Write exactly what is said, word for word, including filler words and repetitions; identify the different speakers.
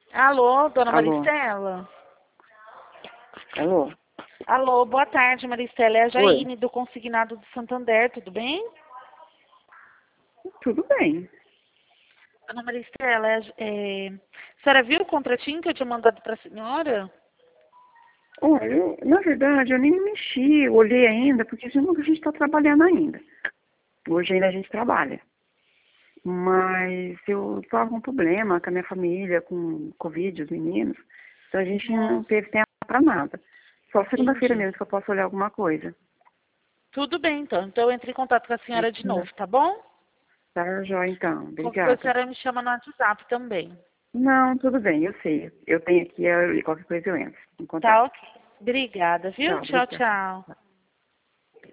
Speaker 1: Alô, dona
Speaker 2: Alô.
Speaker 1: Maristela?
Speaker 2: Alô.
Speaker 1: Alô, boa tarde, Maristela. É a
Speaker 2: Oi.
Speaker 1: Jaine, do Consignado do Santander, tudo bem?
Speaker 2: Tudo bem.
Speaker 1: Dona Maristela, é, é, a senhora viu o contratinho que eu tinha mandado para a senhora?
Speaker 2: Olha, eu, na verdade, eu nem mexi, eu olhei ainda, porque a gente está trabalhando ainda. Hoje ainda a gente trabalha. Mas eu estava com um problema com a minha família, com Covid, os meninos. Então a gente não
Speaker 1: Nossa,
Speaker 2: teve tempo para nada. Só segunda-feira
Speaker 1: entendi.
Speaker 2: mesmo que eu posso olhar alguma coisa.
Speaker 1: Tudo bem, então. Então eu entro em contato com a senhora de novo, tá bom?
Speaker 2: Tá, jóia, então.
Speaker 1: Qualquer coisa a
Speaker 2: Obrigada.
Speaker 1: senhora me chama no WhatsApp também.
Speaker 2: Não, tudo bem, eu sei. Eu tenho aqui, eu- qualquer coisa eu entro em
Speaker 1: Tá
Speaker 2: contato.
Speaker 1: ok. Obrigada, viu?
Speaker 2: Tchau,
Speaker 1: Tchau,
Speaker 2: obrigada.
Speaker 1: tchau.